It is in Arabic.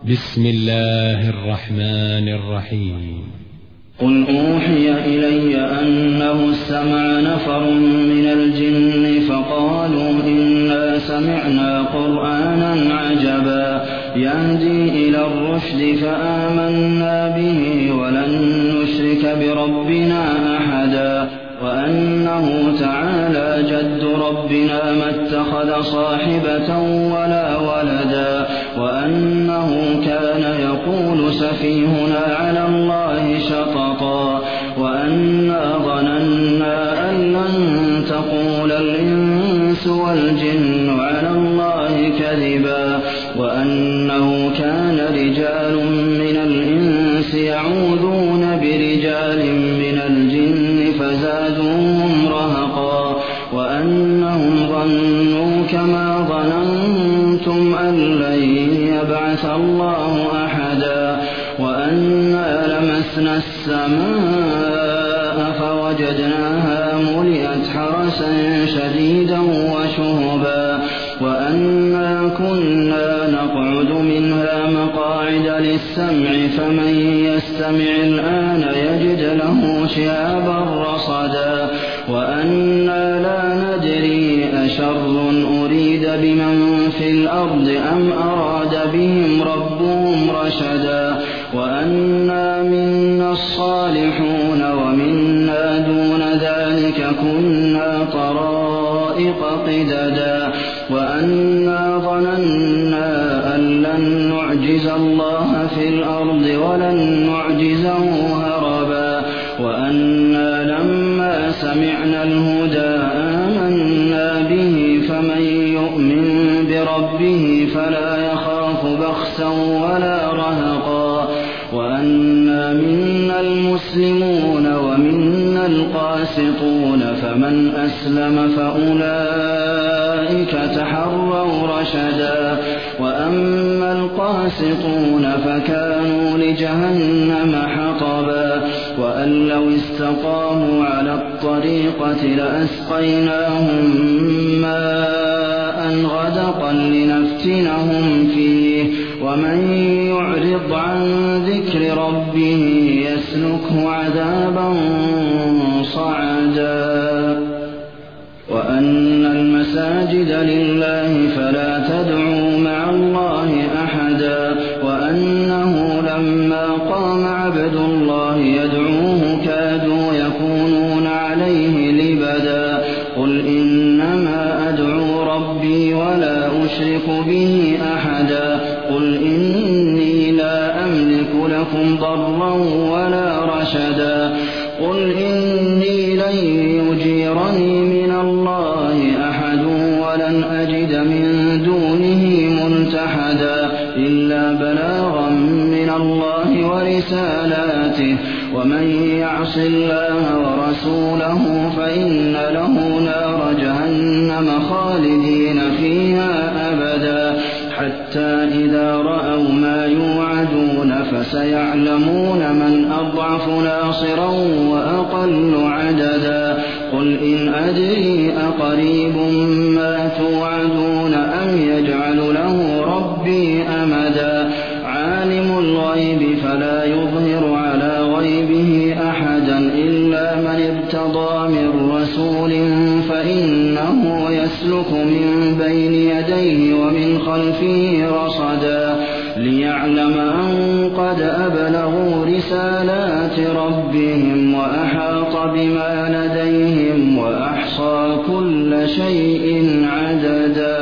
بسم الله الرحمن الرحيم. قل أوحي إلي أنه استمع نفر من الجن فقالوا إنا سمعنا قرآنا عجبا يهدي إلى الرشد فآمنا به ولن نشرك بربنا أحدا وأنه تعالى جد ربنا ما اتخذ صاحبة ولا ولدا وأنه كان يقول سفيهنا على الله شططا وأنا ظننا أن لن تقول الإنس والجن على الله كذبا وأنه كان رجال من الإنس يعوذون برجال من الجن فزادوهم رهقا وأنهم ظنوا كما ظننتم أن لن يبعث الله أحدا وأنا لمسنا السماء فوجدناها ملئت حرسا شديدا وشهبا وأنا كنا نقعد منها مقاعد للسمع فمن يستمع الآن يجد له شهابا رصدا وأنا لا ندري أشر أريد بمن في الأرض أم أراد بهم ربهم رشدا وأنا منا الصالحون ومنا دون ذلك كنا طرائق قددا وأنا ظننا أن لن نعجز الله في الأرض ولن نعجزه هربا وأنا لما سمعنا الهدى آمنا به فمن يؤمن بربه فلا يخاف بخسا ولا رهقا وأنا منا المسلمون ومنا القاسطون فمن أسلم فأولئك تحروا رشدا وأما القاسطون فكانوا لجهنم حطبا وأن لو استقاموا على الطريقة لأسقيناهم ماء غدقا لنفتنهم فيه ومن يعرض عن ذكر ربه يسلكه عذابا صعدا وأن المساجد لله فلا تدعوا مع الله أحدا وأنه لما قام عبد الله يدعوه كادوا يكونون عليه لبدا قل إنما أدعو ربي ولا أشرك به أحدا قل إني لا أملك لكم ضرا ولا رشدا قل إني لن يجيرني من الله أحد ولن أجد من دونه ملتحدا إلا بلاغا من الله ورسالاته ومن يعص الله ورسوله فإن له نار جهنم خالدين فيها أبدا حتى إذا رأوا ما يوعدون فسيعلمون من أضعف ناصرا وأقل عددا قل إن أدري أقريب ما توعدون أم يجعل له ربي أمدا عالم الغيب فلا يظهر على غيبه أحدا إلا من ارتضى من رسول فإنه يسلك من بين يديه ومن خلفه رصدا ليعلم أن قد أبلغوا رسالات ربهم وأحاط بما لديهم وأحصى كل شيء عددا.